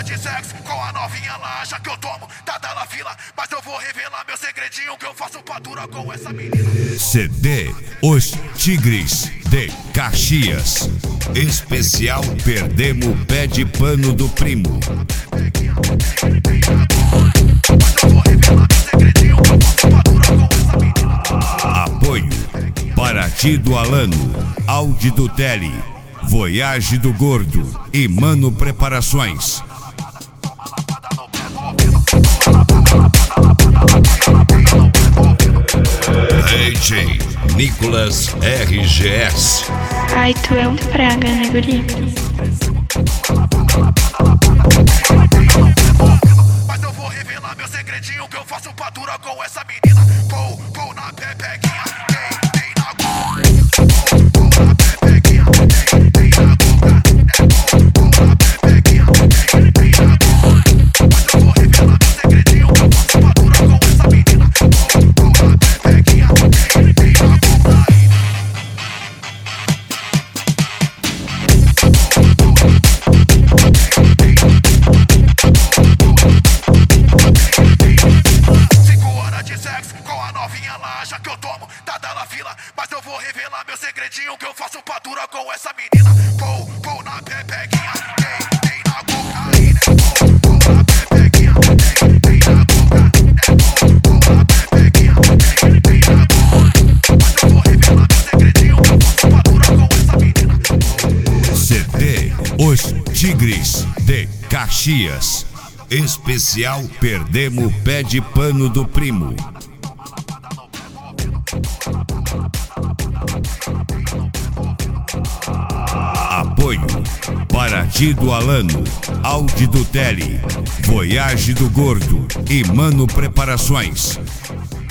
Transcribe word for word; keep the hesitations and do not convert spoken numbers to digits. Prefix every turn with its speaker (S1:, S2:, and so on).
S1: de sexo com a novinha, ela acha que eu tomo, tá na fila. Mas eu vou revelar meu segredinho, que eu faço padura com essa menina.
S2: C D Os Tigres de Caxias. Especial Perdemos Pé de Pano do Primo. Apoio Paraty do Alano, Audi do Tele, Voyage do Gordo e Mano Preparações. D J Nicolas R G S.
S3: Ai, tu é um praga, né, guri?
S1: Mas eu vou revelar meu segredinho, que eu faço padura com essa menina. Pou, pou na pepequinha, tem, tem na boca. Pou, pou na pepequinha, tem, tem na boca. É pou, pou na pepequinha, tem, tem na boca. Mas eu vou revelar meu segredinho, que eu faço padura com essa menina. Pou, pou na pepequinha, tem, tem na boca. Ela acha que eu tomo, tá na fila. Mas eu vou revelar meu segredinho, que eu faço padura com essa menina. Pou, pou na pepequinha, tem, tem na cocaína. Pou, pou na pepequinha, tem, tem na coca. É pou, pou na pepequinha, tem, tem na coca. Mas eu vou revelar meu segredinho, que eu faço padura com essa menina.
S2: C D Os Tigres de Caxias. Especial Perdemos Pé de Pano do Primo. Apoio Paraty do Alano, Audi do Tele, Voyage do Gordo e Mano Preparações.